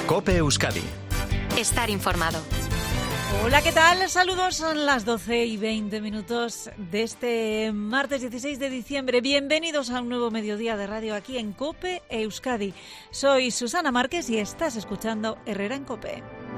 COPE Euskadi. Estar informado. Hola, ¿qué tal? Saludos, son las 12:20 de este martes 16 de diciembre. Bienvenidos a un nuevo mediodía de radio aquí en COPE Euskadi. Soy Susana Márquez y estás escuchando Herrera en COPE.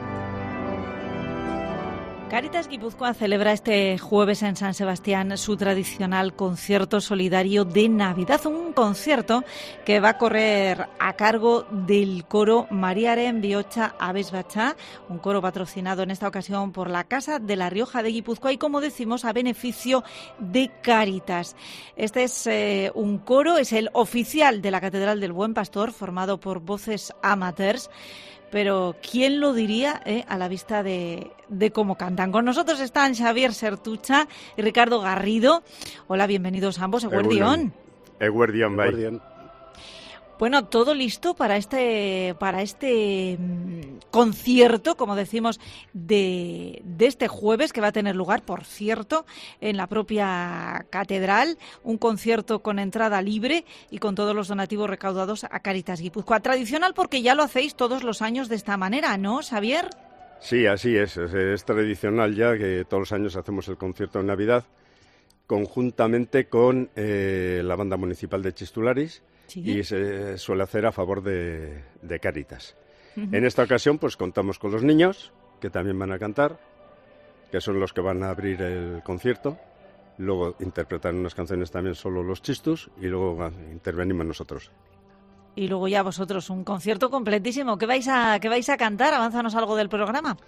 Cáritas Guipúzcoa celebra este jueves en San Sebastián su tradicional concierto solidario de Navidad, un concierto que va a correr a cargo del coro Mariaren Bihotza Abesbatza, un coro patrocinado en esta ocasión por la Casa de La Rioja de Guipúzcoa y, como decimos, a beneficio de Cáritas. Este es un coro, es el oficial de la Catedral del Buen Pastor, formado por voces amateurs. Pero ¿quién lo diría a la vista de cómo cantan? Con nosotros están Xavier Sertucha y Ricardo Garrido. Hola, bienvenidos ambos. Eguerdión. Eguerdión, bai. Bueno, todo listo para este concierto, como decimos, de este jueves, que va a tener lugar, por cierto, en la propia catedral. Un concierto con entrada libre y con todos los donativos recaudados a Cáritas Guipúzcoa. Tradicional porque ya lo hacéis todos los años de esta manera, ¿no, Xavier? Sí, así es. Es tradicional ya que todos los años hacemos el concierto de Navidad conjuntamente con la Banda Municipal de Chistularis. Sí. Y se suele hacer a favor de Cáritas. Uh-huh. En esta ocasión pues contamos con los niños, que también van a cantar, que son los que van a abrir el concierto. Luego interpretan unas canciones también solo los chistus y luego intervenimos nosotros. Y luego ya vosotros, un concierto completísimo. ¿Qué vais a cantar? Avánzanos algo del programa.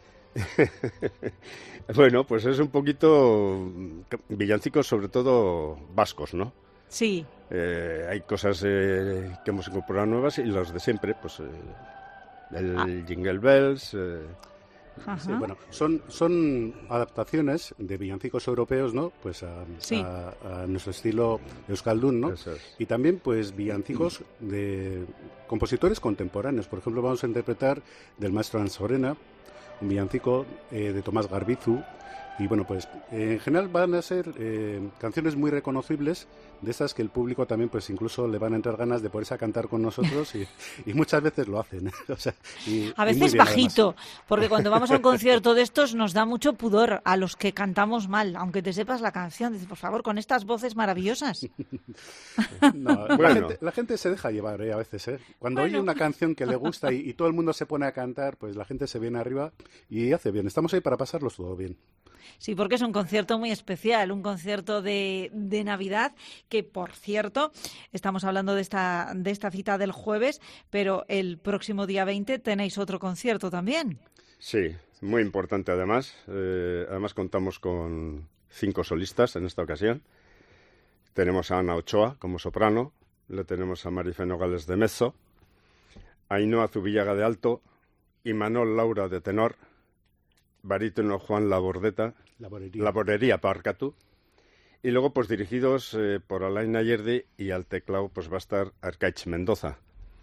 Bueno, pues es un poquito villancicos, sobre todo vascos, ¿no? Sí. Hay cosas que hemos incorporado nuevas y los de siempre, pues el Jingle Bells. Sí, bueno, son adaptaciones de villancicos europeos, ¿no? Pues a nuestro estilo euskaldun, ¿no? Y también, pues, villancicos de compositores contemporáneos. Por ejemplo, vamos a interpretar del maestro Ansorena, un villancico de Tomás Garbizu. Y bueno, pues en general van a ser canciones muy reconocibles, de esas que el público también pues incluso le van a entrar ganas de ponerse a cantar con nosotros y muchas veces lo hacen. O sea, a veces bajito, además. Porque cuando vamos a un concierto de estos nos da mucho pudor a los que cantamos mal, aunque te sepas la canción. Dices, por favor, con estas voces maravillosas. No, la gente se deja llevar a veces. Cuando oye una canción que le gusta y todo el mundo se pone a cantar, pues la gente se viene arriba y hace bien. Estamos ahí para pasarlos todo bien. Sí, porque es un concierto muy especial, un concierto de Navidad, que, por cierto, estamos hablando de esta cita del jueves, pero el próximo día 20 tenéis otro concierto también. Sí, muy importante además. Además contamos con 5 solistas en esta ocasión. Tenemos a Ana Ochoa como soprano, le tenemos a Marife Nogales de mezzo, a Ainhoa Zubillaga de alto y Manol Laura de tenor, barítono Juan Laborería Parcatu, y luego pues dirigidos por Alain Ayerdi, y al teclado pues va a estar Arcaich Mendoza.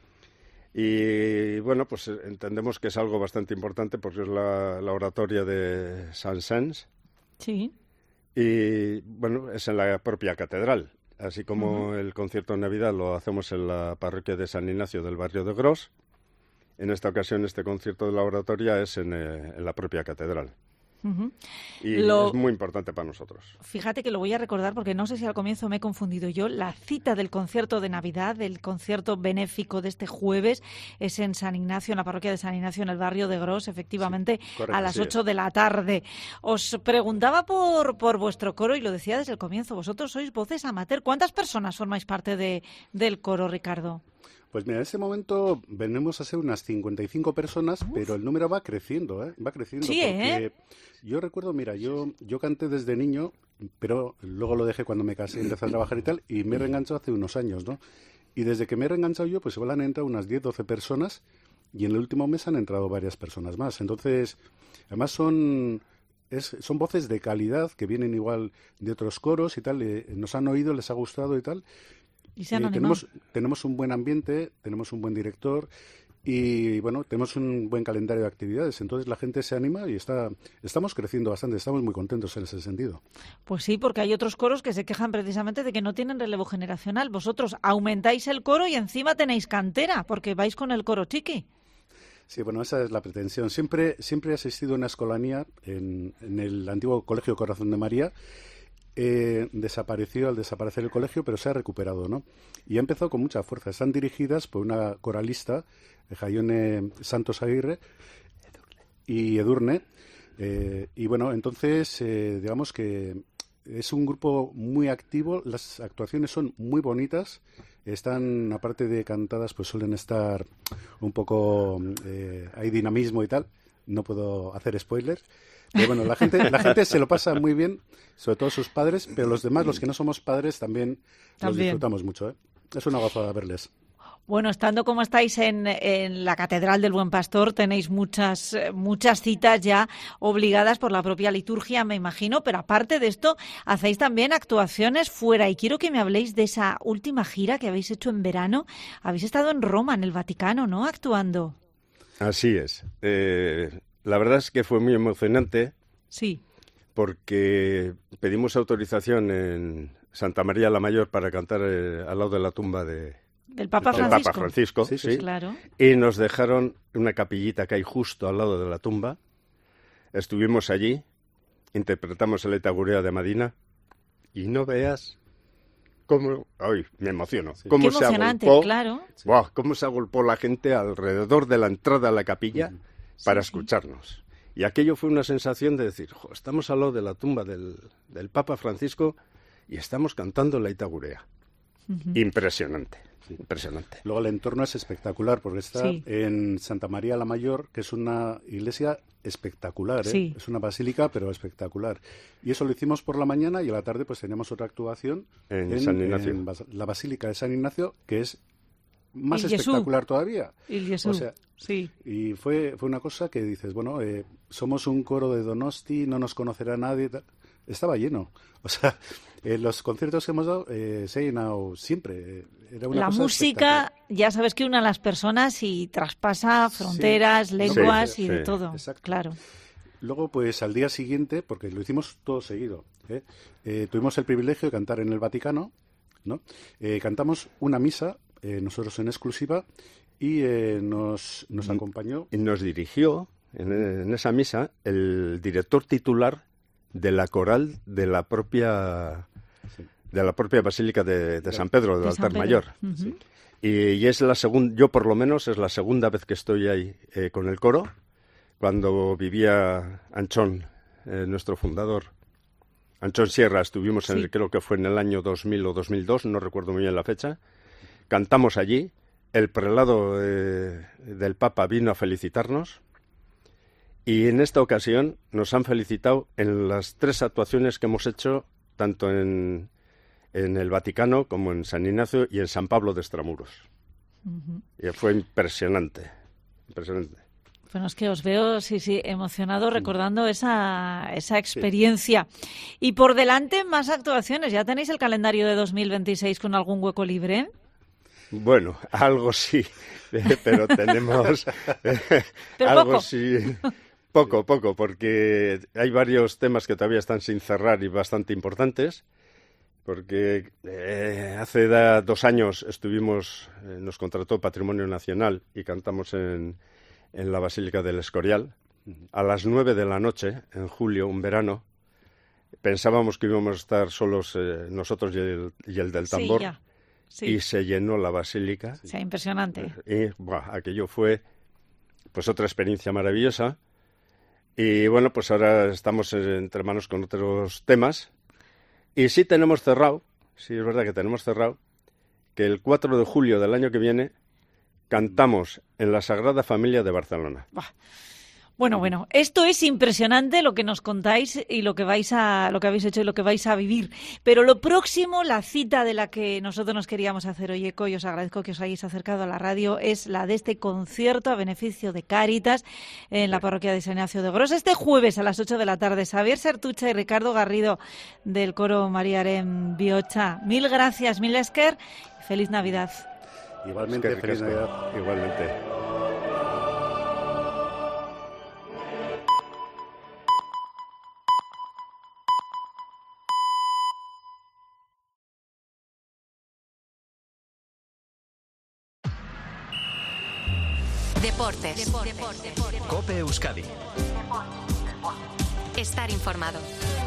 Y bueno, pues entendemos que es algo bastante importante porque es la oratoria de Saint-Saëns. Sí. Y bueno, es en la propia catedral, así como el concierto de Navidad lo hacemos en la parroquia de San Ignacio del barrio de Gros. En esta ocasión, este concierto de la oratoria es en la propia catedral. Uh-huh. Y es muy importante para nosotros. Fíjate que lo voy a recordar porque no sé si al comienzo me he confundido yo. La cita del concierto de Navidad, del concierto benéfico de este jueves, es en San Ignacio, en la parroquia de San Ignacio, en el barrio de Gros, efectivamente, sí, correcto, a las 8 de la tarde. Os preguntaba por vuestro coro y lo decía desde el comienzo. Vosotros sois voces amateur. ¿Cuántas personas formáis parte del coro, Ricardo? Pues mira, en ese momento venimos a ser unas 55 personas, pero el número va creciendo, va creciendo. Sí, porque yo recuerdo, mira, yo canté desde niño, pero luego lo dejé cuando me casé, empecé a trabajar y tal, y me he reenganchado hace unos años, ¿no? Y desde que me he reenganchado yo, pues igual han entrado unas 10, 12 personas, y en el último mes han entrado varias personas más. Entonces, además son voces de calidad que vienen igual de otros coros y tal, nos han oído, les ha gustado y tal. Y se han animado. Tenemos un buen ambiente, tenemos un buen director y bueno, tenemos un buen calendario de actividades. Entonces la gente se anima y estamos creciendo bastante, estamos muy contentos en ese sentido. Pues sí, porque hay otros coros que se quejan precisamente de que no tienen relevo generacional. Vosotros aumentáis el coro y encima tenéis cantera, porque vais con el coro chiqui. Sí, bueno, esa es la pretensión. Siempre he asistido a una escolanía en el antiguo Colegio Corazón de María. Desapareció al desaparecer el colegio, pero se ha recuperado, ¿no? Y ha empezado con mucha fuerza. Están dirigidas por una coralista, Jaione Santos Aguirre y Edurne. Y bueno, entonces, digamos que es un grupo muy activo, las actuaciones son muy bonitas, están, aparte de cantadas, pues suelen estar un poco, hay dinamismo y tal, no puedo hacer spoilers, pero bueno, la gente se lo pasa muy bien, sobre todo sus padres, pero los demás, los que no somos padres, también los disfrutamos mucho, ¿eh? Es una gozada verles. Bueno, estando como estáis en la Catedral del Buen Pastor, tenéis muchas citas ya obligadas por la propia liturgia, me imagino, pero aparte de esto, hacéis también actuaciones fuera. Y quiero que me habléis de esa última gira que habéis hecho en verano. Habéis estado en Roma, en el Vaticano, ¿no?, actuando. Así es. La verdad es que fue muy emocionante. Sí. Porque pedimos autorización en Santa María la Mayor para cantar al lado de la tumba del Papa Francisco, sí. Claro. Y nos dejaron una capillita que hay justo al lado de la tumba. Estuvimos allí, interpretamos el Etagurea de Medina y no veas cómo... ¡Ay, me emociono! Sí. Qué emocionante, claro. ¡Wow! Cómo se agolpó la gente alrededor de la entrada a la capilla para escucharnos. Y aquello fue una sensación de decir, estamos al lado de la tumba del Papa Francisco y estamos cantando la Itagurea. Impresionante. Impresionante. Luego el entorno es espectacular porque está en Santa María la Mayor, que es una iglesia espectacular, ¿eh? Sí. Es una basílica, pero espectacular. Y eso lo hicimos por la mañana y a la tarde pues teníamos otra actuación en San Ignacio. En la Basílica de San Ignacio, que es más espectacular todavía. O sea, sí. Y fue una cosa que dices, bueno, somos un coro de Donosti, no nos conocerá nadie. Estaba lleno. O sea, los conciertos que hemos dado se ha llenado siempre. Era una la cosa música, ya sabes que une a las personas y traspasa fronteras, lenguas y de todo. Exacto. Claro. Luego, pues al día siguiente, porque lo hicimos todo seguido, tuvimos el privilegio de cantar en el Vaticano, ¿no? Cantamos una misa, nosotros en exclusiva, y nos acompañó. Y nos dirigió en esa misa el director titular de la coral de la propia Basílica de San Pedro, del altar mayor. Sí. Y es la segunda, yo por lo menos es la segunda vez que estoy ahí con el coro. Cuando vivía Anchón, nuestro fundador, Anchón Sierra, estuvimos creo que fue en el año 2000 o 2002, no recuerdo muy bien la fecha. Cantamos allí, el prelado del Papa vino a felicitarnos. Y en esta ocasión nos han felicitado en las 3 actuaciones que hemos hecho, tanto en el Vaticano como en San Ignacio y en San Pablo de Extramuros. Y fue impresionante, impresionante. Bueno, es que os veo, emocionado recordando esa experiencia. Y por delante más actuaciones. ¿Ya tenéis el calendario de 2026 con algún hueco libre? Bueno, algo sí, pero tenemos pero algo poco. Sí. Poco, porque hay varios temas que todavía están sin cerrar y bastante importantes, porque hace 2 años nos contrató Patrimonio Nacional y cantamos en la Basílica del Escorial a las 9 de la noche, en julio, un verano. Pensábamos que íbamos a estar solos nosotros y el del tambor, y se llenó la basílica. Sí, impresionante. Y aquello fue pues otra experiencia maravillosa. Y bueno, pues ahora estamos entre manos con otros temas. Y sí tenemos cerrado, sí es verdad que tenemos cerrado, que el 4 de julio del año que viene cantamos en la Sagrada Familia de Barcelona. Bueno, esto es impresionante lo que nos contáis y lo que habéis hecho y lo que vais a vivir. Pero lo próximo, la cita de la que nosotros nos queríamos hacer hoy eco, y os agradezco que os hayáis acercado a la radio, es la de este concierto a beneficio de Cáritas en la parroquia de San Ignacio de Gros. Este jueves a las 8 de la tarde, Xavier Sertucha y Ricardo Garrido del coro Mariaren Biocha. Mil gracias, mil esker, feliz Navidad. Igualmente, feliz Navidad. Igualmente. Deportes. COPE Euskadi. Estar informado.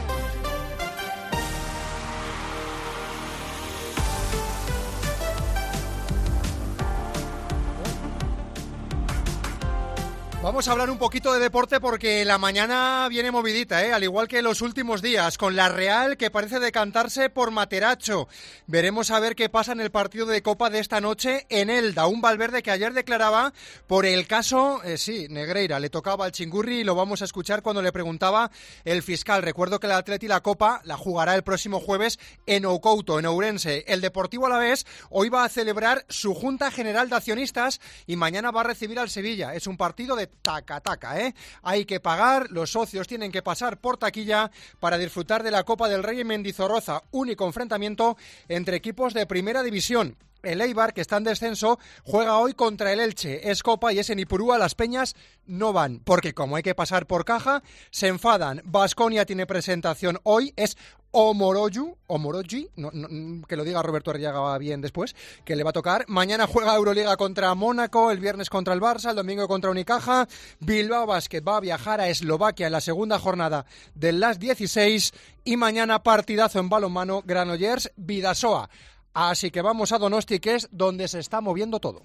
Vamos a hablar un poquito de deporte porque la mañana viene movidita, al igual que los últimos días, con la Real que parece decantarse por Materacho. Veremos a ver qué pasa en el partido de Copa de esta noche en Elda. Un Valverde que ayer declaraba por el caso, Negreira, le tocaba al Chingurri y lo vamos a escuchar cuando le preguntaba el fiscal. Recuerdo que el Atleti la Copa la jugará el próximo jueves en Ocouto, en Ourense. El Deportivo Alavés hoy va a celebrar su Junta General de Accionistas y mañana va a recibir al Sevilla. Es un partido de taca-taca, Hay que pagar, los socios tienen que pasar por taquilla para disfrutar de la Copa del Rey en Mendizorroza, único enfrentamiento entre equipos de primera división. El Eibar, que está en descenso, juega hoy contra el Elche. Es Copa y es en Ipurúa. Las peñas no van, porque como hay que pasar por caja, se enfadan. Baskonia tiene presentación hoy, es Omorogi, que lo diga Roberto Arriaga bien después, que le va a tocar. Mañana juega Euroliga contra Mónaco, el viernes contra el Barça, el domingo contra Unicaja. Bilbao Basket va a viajar a Eslovaquia en la segunda jornada del Last 16 y mañana partidazo en balonmano Granollers-Bidasoa. Así que vamos a Donosti, que es donde se está moviendo todo.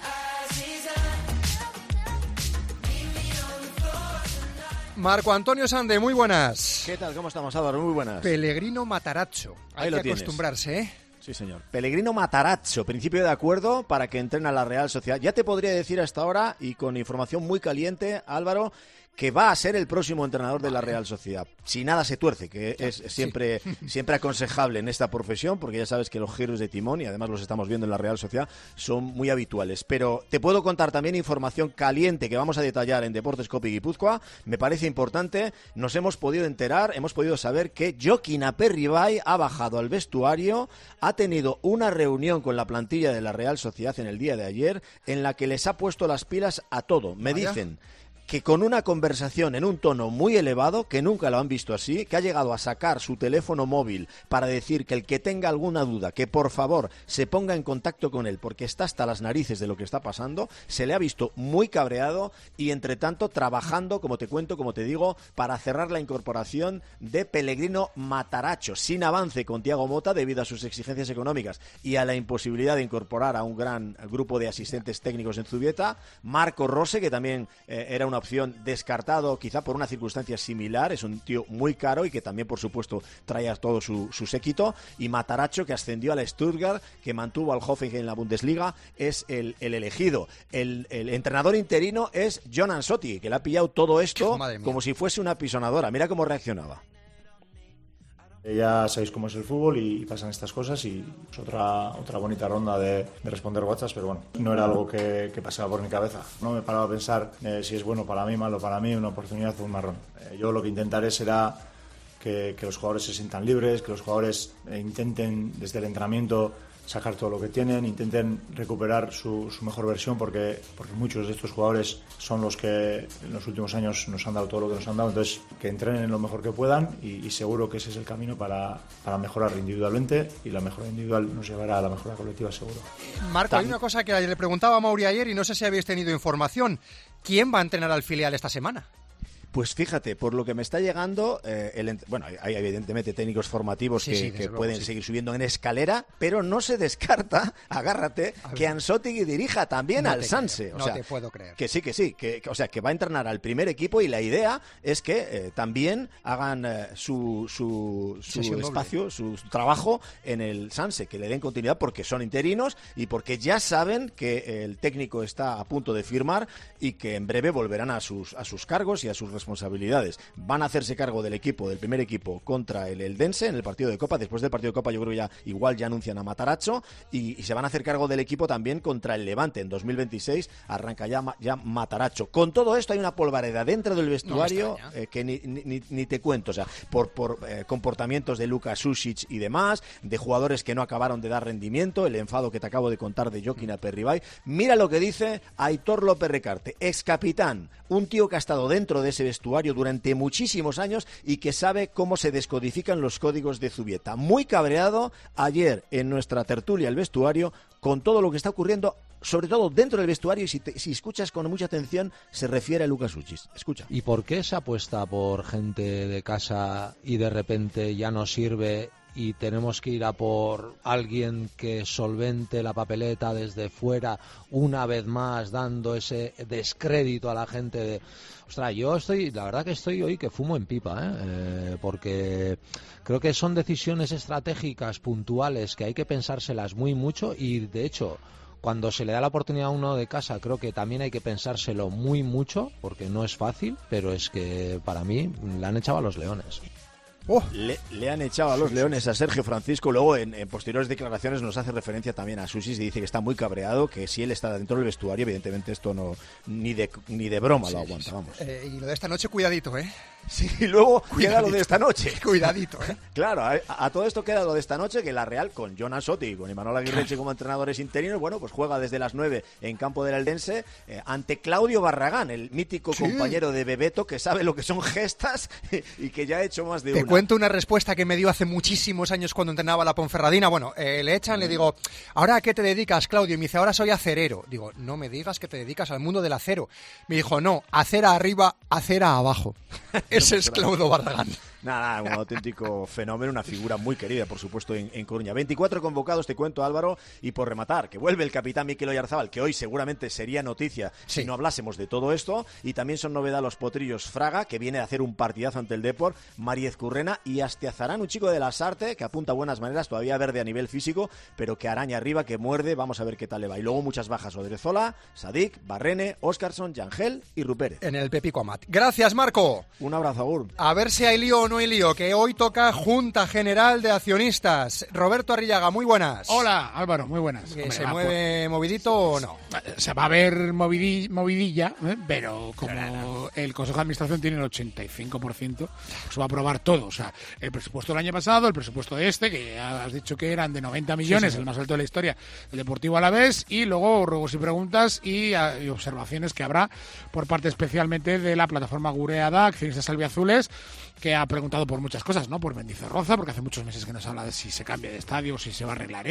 Marco Antonio Sande, muy buenas. ¿Qué tal? ¿Cómo estamos, Álvaro? Muy buenas. Pellegrino Matarazzo. Hay que tienes. Acostumbrarse, Sí, señor. Pellegrino Matarazzo, principio de acuerdo para que entrene a la Real Sociedad. Ya te podría decir hasta ahora, y con información muy caliente, Álvaro, que va a ser el próximo entrenador de la Real Sociedad. Si nada se tuerce, que es siempre aconsejable en esta profesión, porque ya sabes que los giros de timón, y además los estamos viendo en la Real Sociedad, son muy habituales. Pero te puedo contar también información caliente que vamos a detallar en Deportes COPE Guipúzcoa. Me parece importante. Nos hemos podido enterar, hemos podido saber que Jokin Aperribay ha bajado al vestuario, ha tenido una reunión con la plantilla de la Real Sociedad en el día de ayer, en la que les ha puesto las pilas a todo. Me dicen que con una conversación en un tono muy elevado, que nunca lo han visto así, que ha llegado a sacar su teléfono móvil para decir que el que tenga alguna duda, que por favor se ponga en contacto con él, porque está hasta las narices de lo que está pasando. Se le ha visto muy cabreado y, entre tanto, trabajando, como te cuento, como te digo, para cerrar la incorporación de Pellegrino Matarazzo, sin avance con Thiago Motta debido a sus exigencias económicas y a la imposibilidad de incorporar a un gran grupo de asistentes técnicos en Zubieta. Marco Rose, que también era una opción descartado quizá por una circunstancia similar, es un tío muy caro y que también por supuesto trae a todo su séquito, y Matarazzo, que ascendió al Stuttgart, que mantuvo al Hoffenheim en la Bundesliga, es el elegido. El entrenador interino es John Ansotti, que le ha pillado todo esto como si fuese una pisonadora. Mira cómo reaccionaba. Ya sabéis cómo es el fútbol y pasan estas cosas, y es otra bonita ronda de responder WhatsApp, pero bueno, no era algo que pasaba por mi cabeza. No me paraba a pensar si es bueno para mí, malo para mí, una oportunidad o un marrón. Yo lo que intentaré será que los jugadores se sientan libres, que los jugadores intenten desde el entrenamiento sacar todo lo que tienen, intenten recuperar su mejor versión, porque muchos de estos jugadores son los que en los últimos años nos han dado todo lo que nos han dado. Entonces, que entrenen lo mejor que puedan, y seguro que ese es el camino para mejorar individualmente, y la mejora individual nos llevará a la mejora colectiva, seguro. Marco, hay una cosa que le preguntaba a Mauri ayer y no sé si habéis tenido información. ¿Quién va a entrenar al filial esta semana? Pues fíjate, por lo que me está llegando, hay evidentemente técnicos formativos que pueden seguir subiendo en escalera, pero no se descarta, agárrate, que Ansotti dirija también al Sanse. No te puedo creer. Que sí, que va a entrenar al primer equipo, y la idea es que también hagan su espacio, su trabajo en el Sanse, que le den continuidad, porque son interinos y porque ya saben que el técnico está a punto de firmar y que en breve volverán a sus cargos y a sus responsabilidades. Van a hacerse cargo del primer equipo contra el Eldense en el partido de Copa. Después del partido de Copa yo creo que ya anuncian a Matarazzo, y se van a hacer cargo del equipo también contra el Levante. En 2026 arranca ya Matarazzo. Con todo esto hay una polvareda dentro del vestuario que ni te cuento. O sea, por comportamientos de Luka Sušić y demás, de jugadores que no acabaron de dar rendimiento, el enfado que te acabo de contar de Jokin Aperribay. Mira lo que dice Aitor López Recarte, ex capitán, un tío que ha estado dentro de ese vestuario durante muchísimos años y que sabe cómo se descodifican los códigos de Zubieta. Muy cabreado ayer en nuestra tertulia el vestuario con todo lo que está ocurriendo sobre todo dentro del vestuario, y si escuchas con mucha atención, se refiere a Lucas Lučić. Escucha. ¿Y por qué se apuesta por gente de casa y de repente ya no sirve y tenemos que ir a por alguien que solvente la papeleta desde fuera, una vez más dando ese descrédito a la gente de... Ostras, la verdad que estoy hoy que fumo en pipa, porque creo que son decisiones estratégicas puntuales que hay que pensárselas muy mucho, y de hecho cuando se le da la oportunidad a uno de casa creo que también hay que pensárselo muy mucho, porque no es fácil, pero es que para mí le han echado a los Leones. Le han echado a los Leones a Sergio Francisco. Luego en posteriores declaraciones nos hace referencia también a Susis y dice que está muy cabreado, que si él está dentro del vestuario, evidentemente esto no ni de broma lo aguanta, vamos. Y lo de esta noche, cuidadito, Sí, y luego queda lo de esta noche. Cuidadito, Claro, a todo esto queda lo de esta noche, que la Real, con Jonan Sotti y con Imanol Aguirreche como entrenadores interinos, bueno, pues juega desde las 9 en campo del Eldense ante Claudio Barragán, el mítico compañero de Bebeto, que sabe lo que son gestas y que ya ha hecho más de una. Te cuento una respuesta que me dio hace muchísimos años cuando entrenaba la Ponferradina. Bueno, le echan, le digo, ¿ahora a qué te dedicas, Claudio? Y me dice, ahora soy acerero. Digo, no me digas que te dedicas al mundo del acero. Me dijo, no, acera arriba, acera abajo. Ese es Claudio Barragán. Nada, un auténtico fenómeno, una figura muy querida, por supuesto, en Coruña. 24 convocados, te cuento, Álvaro, y por rematar, que vuelve el capitán Mikel Oyarzabal, que hoy seguramente sería noticia si no hablásemos de todo esto, y también son novedad los potrillos Fraga, que viene a hacer un partidazo ante el Depor, Mariez Currena y Astiazarán, un chico de la Sarte, que apunta a buenas maneras, todavía verde a nivel físico, pero que araña arriba, que muerde, vamos a ver qué tal le va. Y luego muchas bajas, Odriozola, Sadik, Barrene, Óscarson, Yangel y Rupérez. En el Pepico Amat. Gracias, Marco. Un abrazo, Agur. A ver si hay lío o no hay lío, que hoy toca Junta General de Accionistas. Roberto Arrillaga, muy buenas. Hola, Álvaro, muy buenas. ¿Se mueve movidito o no? Se va a ver movidilla, pero como el Consejo de Administración tiene el 85%, se va a aprobar todo. O sea, el presupuesto del año pasado, el presupuesto de que ya has dicho que eran de 90 millones, el más alto de la historia, el Deportivo Alavés, y luego ruegos y preguntas y observaciones que habrá por parte especialmente de la plataforma Gureada, Accionistas Albiazules, que ha preguntado por muchas cosas, ¿no? Por Mendizorroza, porque hace muchos meses que nos habla de si se cambia de estadio o si se va a arreglar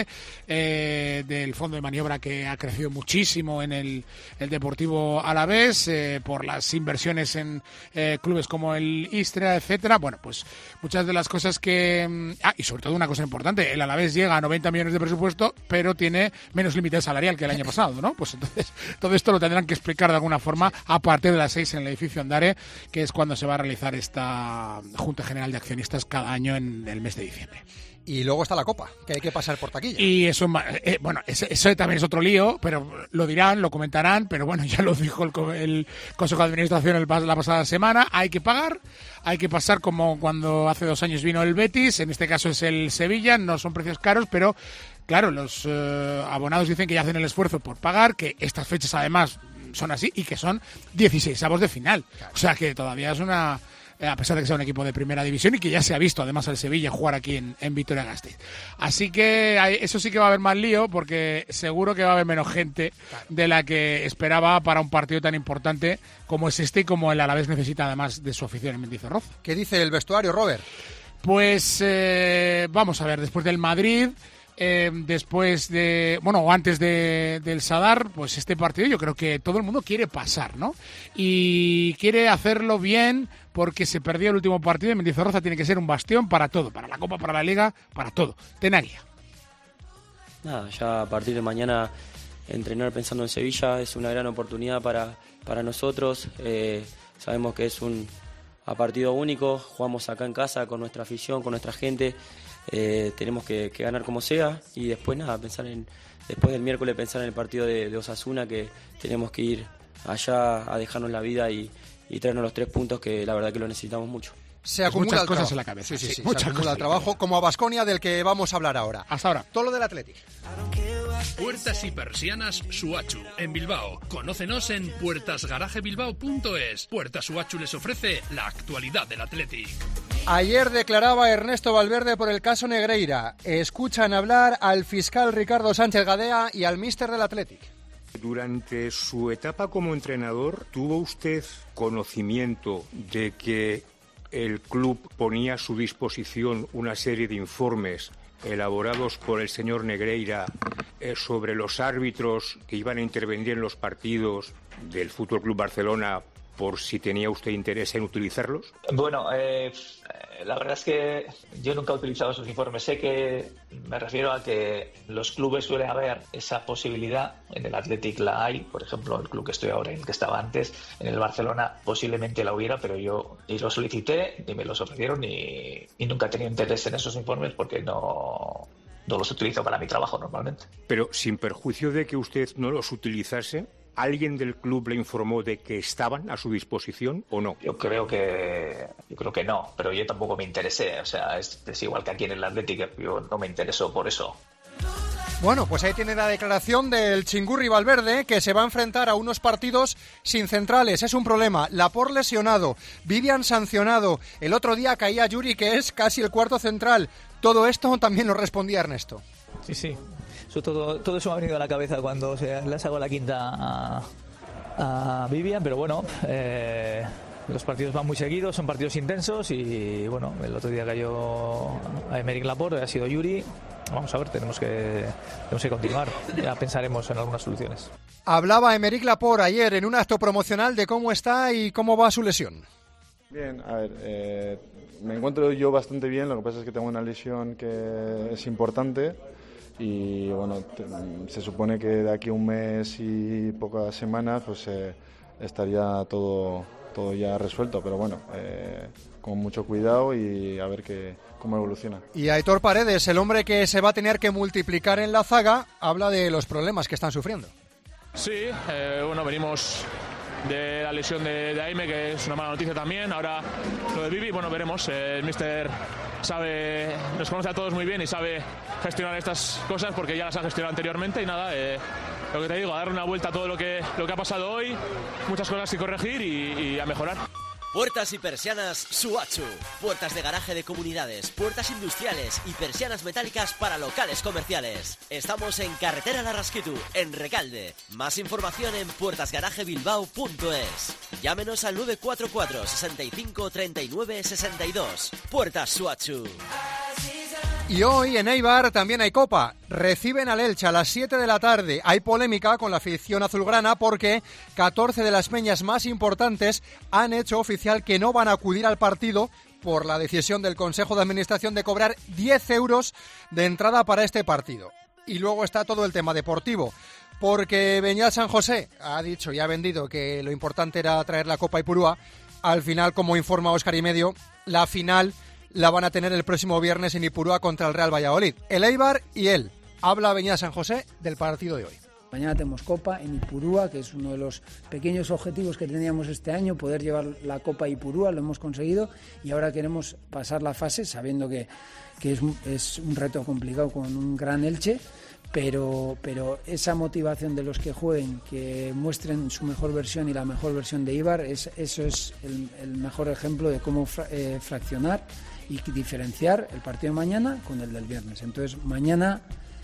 del fondo de maniobra que ha crecido muchísimo en el Deportivo Alavés, por las inversiones en clubes como el Istria, etcétera. Bueno, pues muchas de las cosas que... y sobre todo una cosa importante, el Alavés llega a 90 millones de presupuesto, pero tiene menos límite salarial que el año pasado, ¿no? Pues entonces todo esto lo tendrán que explicar de alguna forma a partir de las 6 en el edificio Andare, que es cuando se va a realizar esta Junta General de Accionistas cada año en el mes de diciembre. Y luego está la Copa, que hay que pasar por taquilla. Y eso, eso también es otro lío, pero lo dirán, lo comentarán, pero bueno, ya lo dijo el Consejo de Administración la pasada semana, hay que pagar, hay que pasar como cuando hace 2 años vino el Betis, en este caso es el Sevilla, no son precios caros, pero claro, los abonados dicen que ya hacen el esfuerzo por pagar, que estas fechas además son así y que son 16avos de final, o sea que todavía es una... a pesar de que sea un equipo de primera división y que ya se ha visto además al Sevilla jugar aquí en Vitoria-Gasteiz. Así que eso sí que va a haber más lío, porque seguro que va a haber menos gente de la que esperaba para un partido tan importante como es este y como el Alavés necesita además de su afición en Mendizorroza. ¿Qué dice el vestuario, Robert? Pues vamos a ver, después del Madrid... después de, o antes del Sadar, pues este partido yo creo que todo el mundo quiere pasar, ¿no? Y quiere hacerlo bien, porque se perdió el último partido y Mendizorroza tiene que ser un bastión para todo, para la Copa, para la Liga, para todo. Tenaria. Nada, ya a partir de mañana entrenar pensando en Sevilla es una gran oportunidad para nosotros. Sabemos que es a partido único, jugamos acá en casa con nuestra afición, con nuestra gente. Tenemos que ganar como sea y después después del miércoles pensar en el partido de Osasuna, que tenemos que ir allá a dejarnos la vida y traernos los 3 puntos, que la verdad que lo necesitamos mucho. Se acumula muchas cosas en la cabeza. Sí, se acumula el trabajo, como a Baskonia, del que vamos a hablar ahora. Hasta ahora. Todo lo del Athletic. Puertas y persianas Suachu, en Bilbao. Conócenos en puertasgarajebilbao.es. Puertas Suachu les ofrece la actualidad del Athletic. Ayer declaraba Ernesto Valverde por el caso Negreira. Escuchan hablar al fiscal Ricardo Sánchez Gadea y al míster del Athletic. Durante su etapa como entrenador, ¿tuvo usted conocimiento de que el club ponía a su disposición una serie de informes elaborados por el señor Negreira sobre los árbitros que iban a intervenir en los partidos del Fútbol Club Barcelona, por si tenía usted interés en utilizarlos? Bueno, la verdad es que yo nunca he utilizado esos informes. Sé que me refiero a que los clubes suele haber esa posibilidad. En el Athletic la hay, por ejemplo, el club que estoy ahora, en el que estaba antes. En el Barcelona posiblemente la hubiera, pero yo ni lo solicité, ni me los ofrecieron, ni nunca he tenido interés en esos informes porque no los utilizo para mi trabajo normalmente. Pero sin perjuicio de que usted no los utilizase, ¿alguien del club le informó de que estaban a su disposición o no? Yo creo que no, pero yo tampoco me interesé. O sea, es igual que aquí en el Athletic, yo no me interesó por eso. Bueno, pues ahí tiene la declaración del Chingurri Valverde, que se va a enfrentar a unos partidos sin centrales. Es un problema. Laporte lesionado, Vivian sancionado. El otro día caía Yuri, que es casi el cuarto central. Todo esto también lo respondía Ernesto. Sí. Todo eso me ha venido a la cabeza cuando le saco la quinta a Vivian, pero bueno, los partidos van muy seguidos, son partidos intensos y bueno, el otro día cayó a Aymeric Laporte, ha sido Yuri. Vamos a ver, tenemos que continuar, ya pensaremos en algunas soluciones. Hablaba Aymeric Laporte ayer en un acto promocional de cómo está y cómo va su lesión. Bien, a ver, me encuentro yo bastante bien, lo que pasa es que tengo una lesión que es importante. Y bueno, se supone que de aquí a un mes y pocas semanas pues estaría todo ya resuelto, pero bueno, con mucho cuidado y a ver cómo evoluciona. Y Aitor Paredes, el hombre que se va a tener que multiplicar en la zaga, habla de los problemas que están sufriendo. Sí, bueno, venimos de la lesión de Aime, que es una mala noticia también. Ahora lo de Vivi, bueno, veremos. El míster nos conoce a todos muy bien y sabe gestionar estas cosas porque ya las ha gestionado anteriormente y nada, lo que te digo, a darle una vuelta a todo lo que ha pasado hoy, muchas cosas que corregir y a mejorar. Puertas y persianas Suachu. Puertas de garaje de comunidades, puertas industriales y persianas metálicas para locales comerciales. Estamos en Carretera Larrasquitu, en Recalde. Más información en puertasgarajebilbao.es. Llámenos al 944 65 39 62. Puertas Suachu. Y hoy en Eibar también hay Copa. Reciben al Elche a las 7 de la tarde. Hay polémica con la afición azulgrana porque 14 de las peñas más importantes han hecho oficial que no van a acudir al partido por la decisión del Consejo de Administración de cobrar 10 euros de entrada para este partido. Y luego está todo el tema deportivo, porque Beñat San José ha dicho y ha vendido que lo importante era traer la Copa Ipurúa. Al final, como informa Óscar y Medio, la final la van a tener el próximo viernes en Ipurúa contra el Real Valladolid. El Eibar y él. Habla Beñat San José del partido de hoy. Mañana tenemos Copa en Ipurúa, que es uno de los pequeños objetivos que teníamos este año, poder llevar la Copa a Ipurúa, lo hemos conseguido y ahora queremos pasar la fase sabiendo que es un reto complicado con un gran Elche, pero esa motivación de los que jueguen, que muestren su mejor versión y la mejor versión de Eibar, eso es el mejor ejemplo de cómo fraccionar y diferenciar el partido de mañana con el del viernes. Entonces mañana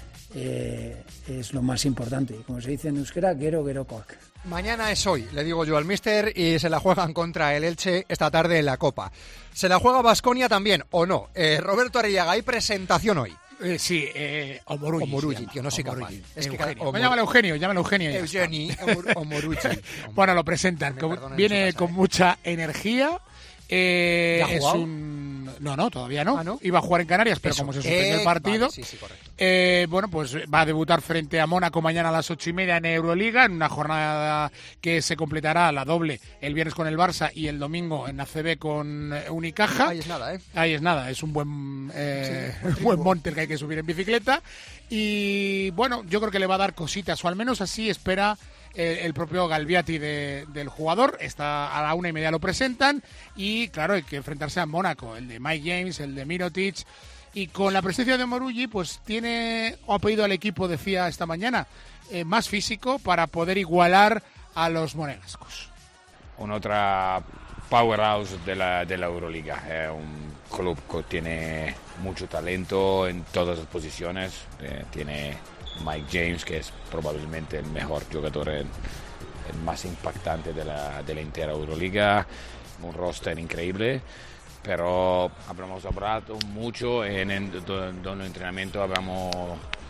es lo más importante, y como se dice en euskera, gero koak. Mañana es hoy, le digo yo al míster, y se la juegan contra el Elche esta tarde en la Copa. ¿Se la juega Baskonia también o no? Roberto Arriaga, hay presentación hoy. Sí, Omorugi, tío, no soy capaz. Llámalo Eugenio. Omorugi. Bueno, lo presentan. Viene con mucha energía. ¿Ya ha jugado? No, todavía no. ¿Ah, no? Iba a jugar en Canarias, pero como se suspendió el partido, vale, sí, correcto. Bueno, pues va a debutar frente a Mónaco mañana a las 8:30 en Euroliga, en una jornada que se completará la doble el viernes con el Barça y el domingo en ACB con Unicaja. Ahí es nada, ¿eh? Ahí es nada, es un buen buen monte que hay que subir en bicicleta. Y bueno, yo creo que le va a dar cositas, o al menos así espera el propio Galviati del jugador. Está a la 1:30 lo presentan y claro, hay que enfrentarse a Mónaco, el de Mike James, el de Mirotic, y con la presencia de Omorugi pues ha pedido al equipo, decía esta mañana, más físico para poder igualar a los monegascos. Otra powerhouse de la Euroliga, es un club que tiene mucho talento en todas las posiciones, tiene Mike James, que es probablemente el mejor jugador, el más impactante de la entera Euroliga, un roster increíble, pero hemos hablado mucho en el entrenamiento, habíamos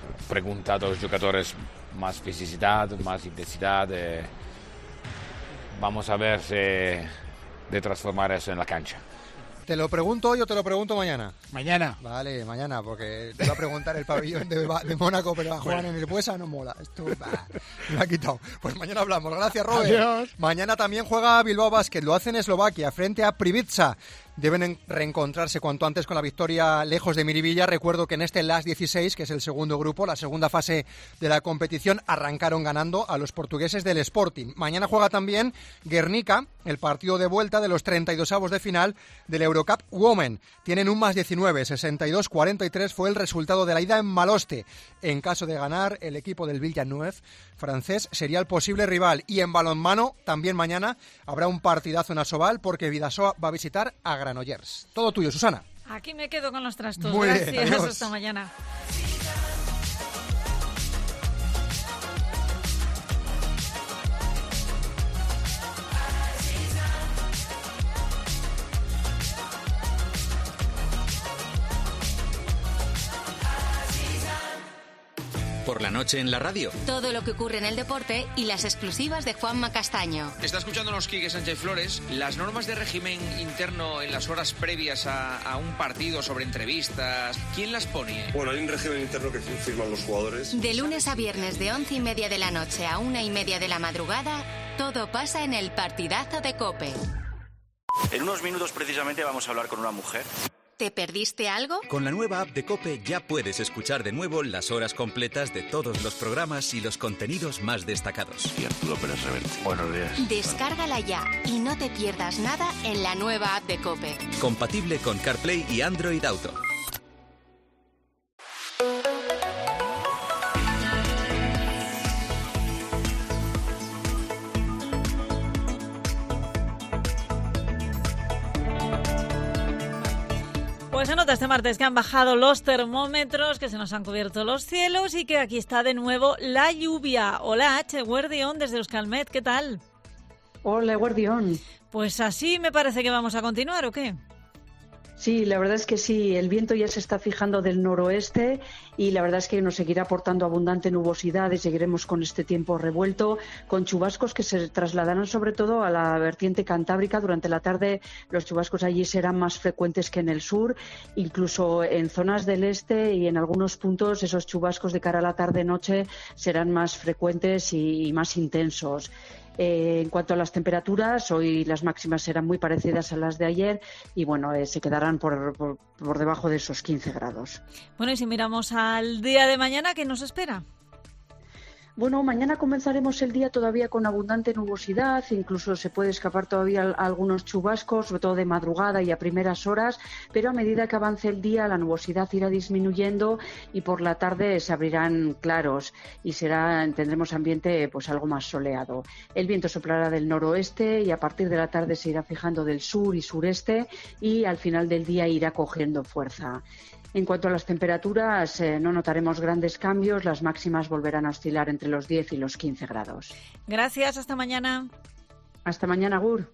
preguntado a los jugadores más fisicidad, más intensidad. Vamos a ver de transformar eso en la cancha. ¿Te lo pregunto hoy o te lo pregunto mañana? Mañana. Vale, mañana, porque te iba a preguntar el pabellón de Mónaco, pero a jugar en el Buesa no mola. Esto me lo ha quitado. Pues mañana hablamos. Gracias, Robert. Adiós. Mañana también juega Bilbao Basket. Lo hace en Eslovaquia, frente a Pripyat. Deben reencontrarse cuanto antes con la victoria lejos de Miribilla. Recuerdo que en este Last 16, que es el segundo grupo, la segunda fase de la competición, arrancaron ganando a los portugueses del Sporting. Mañana juega también Guernica, el partido de vuelta de los 32avos de final del Eurocup Women. Tienen un más 19, 62-43 fue el resultado de la ida en Maloste. En caso de ganar, el equipo del Villeneuve francés sería el posible rival. Y en balonmano, también mañana habrá un partidazo en Asobal, porque Bidasoa va a visitar a Granollers. Todo tuyo, Susana. Aquí me quedo con los trastos. Muy Gracias, bien, adiós. Hasta mañana. Por la noche en la radio. Todo lo que ocurre en el deporte y las exclusivas de Juanma Castaño. Está escuchándonos Quique Sánchez Flores. Las normas de régimen interno en las horas previas a un partido, sobre entrevistas, ¿quién las pone? Bueno, hay un régimen interno que firman los jugadores. De lunes a viernes de 11:30 de la noche a 1:30 de la madrugada, todo pasa en el partidazo de COPE. En unos minutos precisamente vamos a hablar con una mujer. ¿Te perdiste algo? Con la nueva app de COPE ya puedes escuchar de nuevo las horas completas de todos los programas y los contenidos más destacados. Y Arturo Pérez Reverte. Buenos días. Descárgala ya y no te pierdas nada en la nueva app de COPE. Compatible con CarPlay y Android Auto. Pues se nota este martes que han bajado los termómetros, que se nos han cubierto los cielos y que aquí está de nuevo la lluvia. Hola, H. Guardión desde Euskalmet, ¿qué tal? Hola, Guardión. Pues así me parece que vamos a continuar, ¿o qué? Sí, la verdad es que sí, el viento ya se está fijando del noroeste y la verdad es que nos seguirá aportando abundante nubosidad y seguiremos con este tiempo revuelto, con chubascos que se trasladarán sobre todo a la vertiente cantábrica. Durante la tarde los chubascos allí serán más frecuentes que en el sur, incluso en zonas del este y en algunos puntos esos chubascos de cara a la tarde-noche serán más frecuentes y más intensos. En cuanto a las temperaturas, hoy las máximas serán muy parecidas a las de ayer y bueno, se quedarán por debajo de esos 15 grados. Bueno, y si miramos al día de mañana, ¿qué nos espera? Bueno, mañana comenzaremos el día todavía con abundante nubosidad, incluso se puede escapar todavía algunos chubascos, sobre todo de madrugada y a primeras horas, pero a medida que avance el día la nubosidad irá disminuyendo y por la tarde se abrirán claros y tendremos ambiente pues algo más soleado. El viento soplará del noroeste y a partir de la tarde se irá fijando del sur y sureste y al final del día irá cogiendo fuerza. En cuanto a las temperaturas, no notaremos grandes cambios. Las máximas volverán a oscilar entre los 10 y los 15 grados. Gracias, hasta mañana. Hasta mañana, Gur.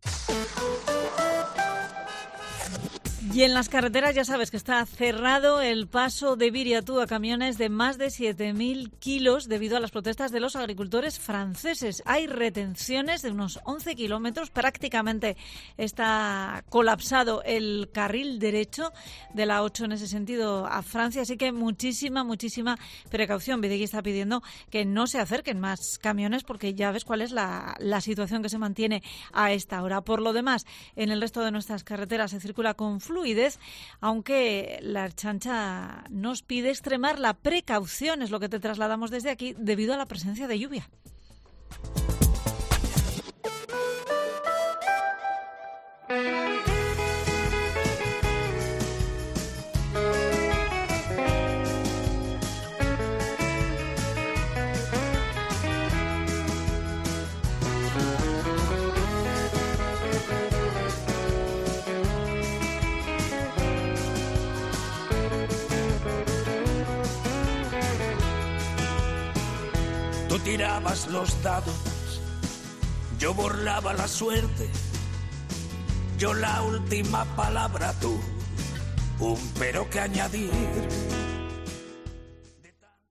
Y en las carreteras ya sabes que está cerrado el paso de Viriatú a camiones de más de 7.000 kilos debido a las protestas de los agricultores franceses. Hay retenciones de unos 11 kilómetros. Prácticamente está colapsado el carril derecho de la 8 en ese sentido a Francia. Así que muchísima precaución. Bidegui está pidiendo que no se acerquen más camiones porque ya ves cuál es la situación que se mantiene a esta hora. Por lo demás, en el resto de nuestras carreteras se circula con fluidez, aunque la Ertzaintza nos pide extremar la precaución, es lo que te trasladamos desde aquí, debido a la presencia de lluvia. Tú tirabas los dados, yo burlaba la suerte, yo la última palabra, tú, un pero que añadir.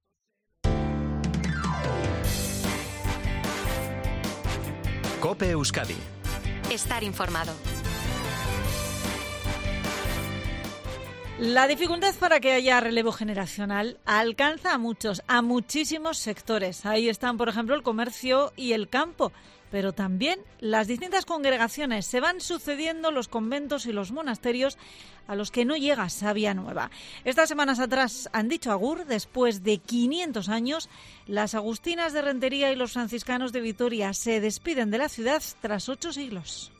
COPE Euskadi. Estar informado. La dificultad para que haya relevo generacional alcanza a muchos, a muchísimos sectores. Ahí están, por ejemplo, el comercio y el campo, pero también las distintas congregaciones. Se van sucediendo los conventos y los monasterios a los que no llega savia nueva. Estas semanas atrás han dicho agur, después de 500 años, las agustinas de Rentería y los franciscanos de Vitoria se despiden de la ciudad tras 8 siglos.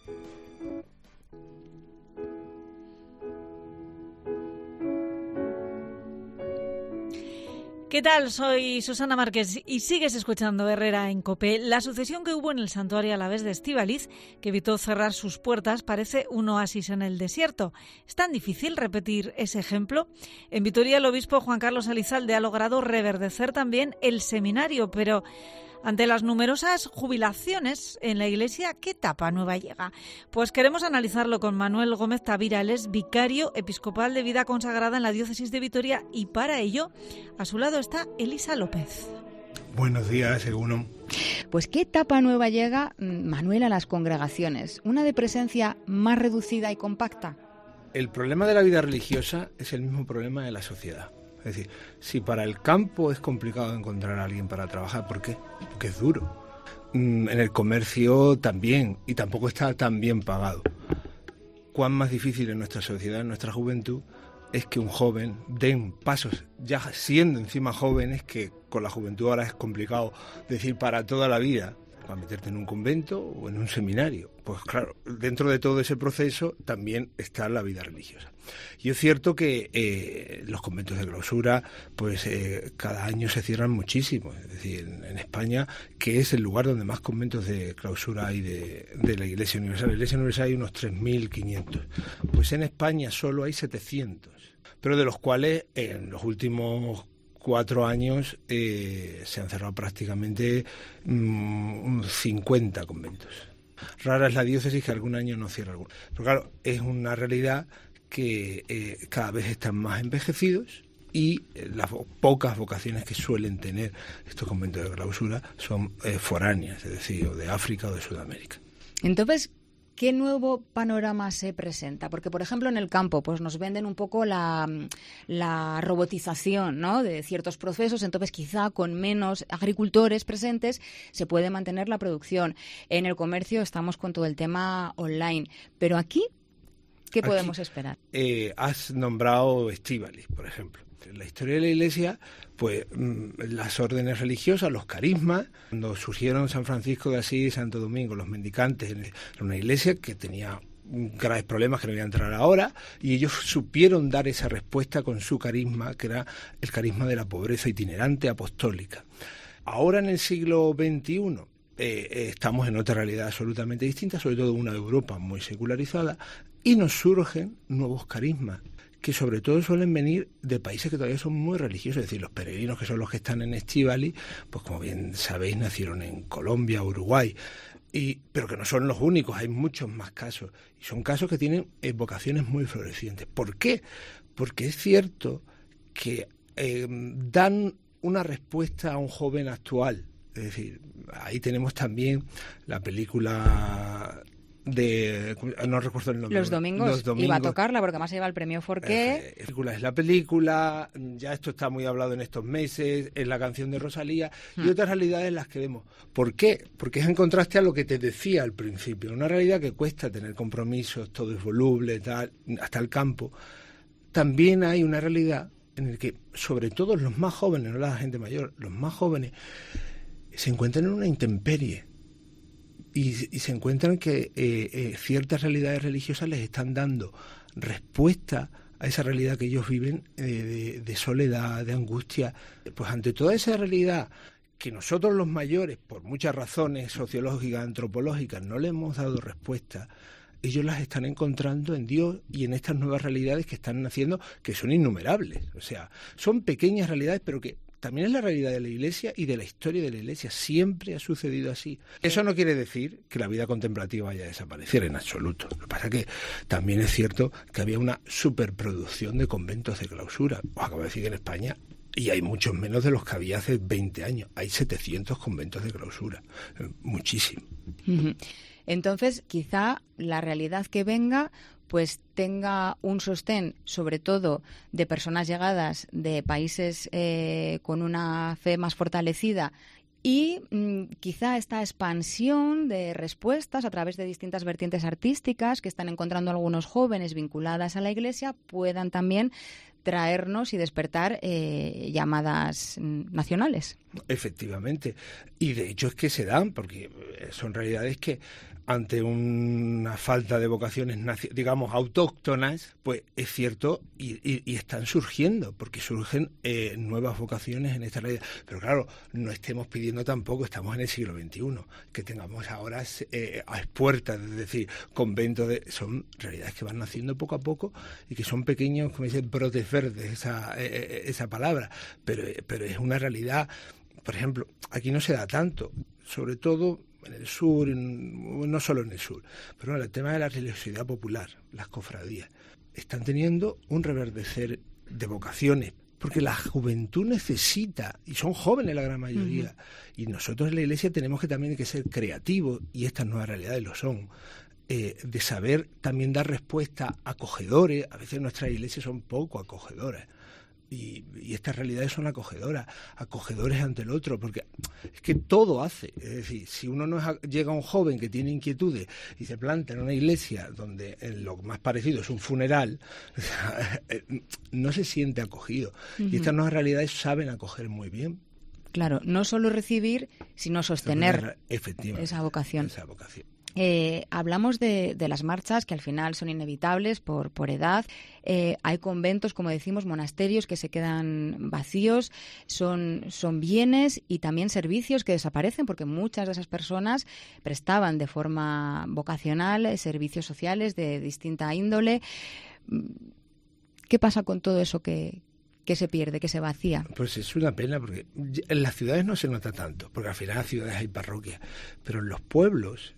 ¿Qué tal? Soy Susana Márquez y sigues escuchando Herrera en COPE. La sucesión que hubo en el santuario alavés de Estíbaliz, que evitó cerrar sus puertas, parece un oasis en el desierto. ¿Es tan difícil repetir ese ejemplo? En Vitoria el obispo Juan Carlos Elizalde ha logrado reverdecer también el seminario, pero ante las numerosas jubilaciones en la Iglesia, ¿qué etapa nueva llega? Pues queremos analizarlo con Manuel Gómez Tavira. Él es vicario episcopal de vida consagrada en la diócesis de Vitoria y para ello a su lado está Elisa López. Buenos días, Egunon. Pues ¿qué etapa nueva llega, Manuel, a las congregaciones? ¿Una de presencia más reducida y compacta? El problema de la vida religiosa es el mismo problema de la sociedad. Es decir, si para el campo es complicado encontrar a alguien para trabajar, ¿por qué? Porque es duro. En el comercio también, y tampoco está tan bien pagado. Cuán más difícil en nuestra sociedad, en nuestra juventud, es que un joven den pasos, ya siendo encima jóvenes, que con la juventud ahora es complicado decir para toda la vida, para meterte en un convento o en un seminario. Pues claro, dentro de todo ese proceso también está la vida religiosa. Y es cierto que los conventos de clausura, pues cada año se cierran muchísimo. Es decir, en España, que es el lugar donde más conventos de clausura hay de la Iglesia Universal. En la Iglesia Universal hay unos 3.500. Pues en España solo hay 700. Pero de los cuales en los últimos 4 años se han cerrado prácticamente 50 conventos. Rara es la diócesis que algún año no cierra alguno. Pero claro, es una realidad que cada vez están más envejecidos y las pocas vocaciones que suelen tener estos conventos de clausura son foráneas, es decir, o de África o de Sudamérica. Entonces, ¿qué nuevo panorama se presenta? Porque, por ejemplo, en el campo pues nos venden un poco la robotización, ¿no?, de ciertos procesos, entonces quizá con menos agricultores presentes se puede mantener la producción. En el comercio estamos con todo el tema online, pero aquí, ¿qué podemos esperar? Has nombrado Estíbaliz, por ejemplo. En la historia de la Iglesia, pues las órdenes religiosas, los carismas, cuando surgieron San Francisco de Asís y Santo Domingo, los mendicantes, era una iglesia que tenía graves problemas que no voy a entrar ahora, y ellos supieron dar esa respuesta con su carisma, que era el carisma de la pobreza itinerante apostólica. Ahora en el siglo XXI estamos en otra realidad absolutamente distinta, sobre todo una Europa muy secularizada, y nos surgen nuevos carismas, que sobre todo suelen venir de países que todavía son muy religiosos, es decir, los peregrinos, que son los que están en Estíbaliz, pues como bien sabéis, nacieron en Colombia, Uruguay, pero que no son los únicos, hay muchos más casos, y son casos que tienen vocaciones muy florecientes. ¿Por qué? Porque es cierto que dan una respuesta a un joven actual, es decir, ahí tenemos también la película no recuerdo el nombre. Los domingos. Iba a tocarla porque además lleva el premio Forqué. Es la película, ya esto está muy hablado en estos meses, es la canción de Rosalía y otras realidades en las que vemos. ¿Por qué? Porque es en contraste a lo que te decía al principio, una realidad que cuesta tener compromisos, todo es voluble, tal, hasta el campo. También hay una realidad en la que, sobre todo los más jóvenes, no la gente mayor, los más jóvenes se encuentran en una intemperie. Y se encuentran que ciertas realidades religiosas les están dando respuesta a esa realidad que ellos viven de soledad, de angustia. Pues ante toda esa realidad que nosotros los mayores, por muchas razones sociológicas, antropológicas, no le hemos dado respuesta, ellos las están encontrando en Dios y en estas nuevas realidades que están naciendo, que son innumerables. O sea, son pequeñas realidades, pero que también es la realidad de la Iglesia y de la historia de la Iglesia. Siempre ha sucedido así. Eso no quiere decir que la vida contemplativa vaya a desaparecer en absoluto. Lo que pasa es que también es cierto que había una superproducción de conventos de clausura. Os acabo de decir que en España Y hay muchos menos de los que había hace 20 años. Hay 700 conventos de clausura. Muchísimo. Entonces, quizá la realidad que venga pues tenga un sostén, sobre todo de personas llegadas de países con una fe más fortalecida, y quizá esta expansión de respuestas a través de distintas vertientes artísticas que están encontrando algunos jóvenes vinculadas a la Iglesia puedan también traernos y despertar llamadas nacionales. Efectivamente. Y de hecho es que se dan, porque son realidades que ante una falta de vocaciones, digamos, autóctonas, pues es cierto, y están surgiendo, porque surgen nuevas vocaciones en esta realidad. Pero claro, no estemos pidiendo tampoco, estamos en el siglo XXI, que tengamos ahora a puertas, es decir, conventos son realidades que van naciendo poco a poco y que son pequeños, como dicen, brotes verdes, esa palabra, pero es una realidad. Por ejemplo, aquí no se da tanto, sobre todo en el sur, no solo en el sur, pero el tema de la religiosidad popular, las cofradías, están teniendo un reverdecer de vocaciones, porque la juventud necesita, y son jóvenes la gran mayoría, y nosotros en la Iglesia tenemos que también que ser creativos, y estas nuevas realidades lo son, de saber también dar respuesta acogedores. A veces nuestras iglesias son poco acogedoras. Y estas realidades son acogedores ante el otro, porque es que todo hace. Es decir, si uno llega a un joven que tiene inquietudes y se planta en una iglesia donde lo más parecido es un funeral, no se siente acogido. Y estas nuevas realidades saben acoger muy bien. Claro, no solo recibir, sino sostener esa vocación. Hablamos de las marchas, que al final son inevitables por edad. Hay conventos, como decimos, monasterios que se quedan vacíos, son bienes y también servicios que desaparecen, porque muchas de esas personas prestaban de forma vocacional servicios sociales de distinta índole. ¿Qué pasa con todo eso que se pierde, que se vacía? Pues es una pena, porque en las ciudades no se nota tanto, porque al final en las ciudades hay parroquias, pero en los pueblos,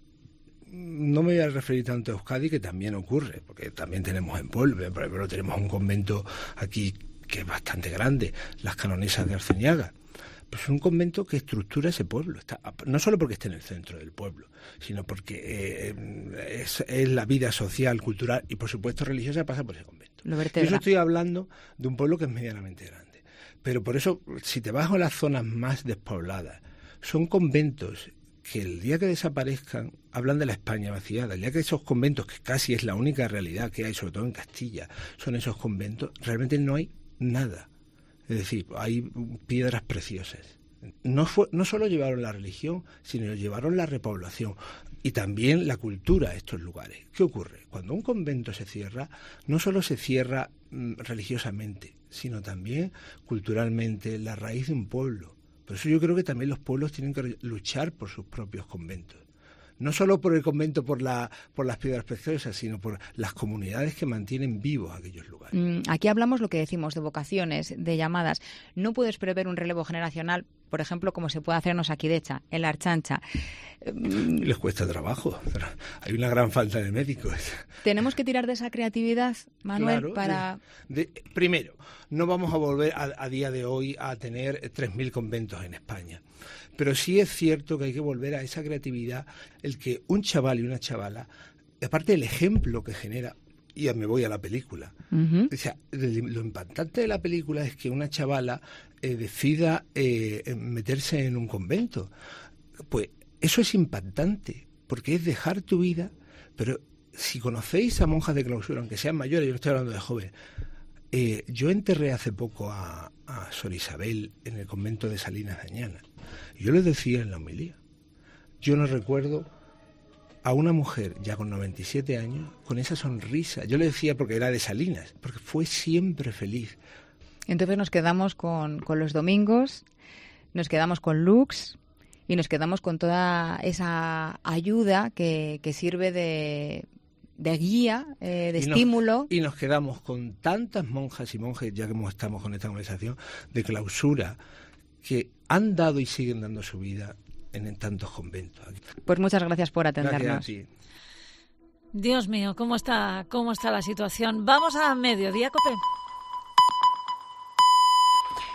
no me voy a referir tanto a Euskadi, que también ocurre, porque también tenemos en pueblo, por ejemplo, tenemos un convento aquí que es bastante grande, las Canonesas de Arceñaga. Pues es un convento que estructura ese pueblo, no solo porque esté en el centro del pueblo, sino porque es la vida social, cultural y por supuesto religiosa pasa por ese convento. Yo estoy hablando de un pueblo que es medianamente grande, pero por eso, si te vas a las zonas más despobladas, son conventos que el día que desaparezcan, hablan de la España vaciada, el día que esos conventos, que casi es la única realidad que hay, sobre todo en Castilla, son esos conventos, realmente no hay nada. Es decir, hay piedras preciosas. No solo llevaron la religión, sino llevaron la repoblación y también la cultura a estos lugares. ¿Qué ocurre? Cuando un convento se cierra, no solo se cierra religiosamente, sino también culturalmente, la raíz de un pueblo. Por eso yo creo que también los pueblos tienen que luchar por sus propios conventos. No solo por el convento, por las piedras preciosas, sino por las comunidades que mantienen vivos aquellos lugares. Aquí hablamos lo que decimos de vocaciones, de llamadas. No puedes prever un relevo generacional, por ejemplo, como se puede hacer en Osakidecha, en la Archancha. Les cuesta trabajo. Hay una gran falta de médicos. Tenemos que tirar de esa creatividad, Manuel, claro, primero, no vamos a volver a día de hoy a tener 3.000 conventos en España. Pero sí es cierto que hay que volver a esa creatividad, el que un chaval y una chavala, aparte del ejemplo que genera, y ya me voy a la película, o sea, lo impactante de la película es que una chavala decida meterse en un convento. Pues eso es impactante, porque es dejar tu vida, pero si conocéis a monjas de clausura, aunque sean mayores, yo no estoy hablando de jóvenes, yo enterré hace poco a Sor Isabel en el convento de Salinas de Añana. Yo les decía en la homilía, yo no recuerdo a una mujer ya con 97 años con esa sonrisa. Yo le decía porque era de Salinas, porque fue siempre feliz. Entonces nos quedamos con los domingos, nos quedamos con Lux y nos quedamos con toda esa ayuda que sirve de guía, de estímulo. Y nos quedamos con tantas monjas y monjes, ya que estamos con esta conversación, de clausura, que han dado y siguen dando su vida en tantos conventos. Pues muchas gracias por atendernos. Gracias a ti. Dios mío, ¿cómo está la situación? Vamos a Mediodía Cope.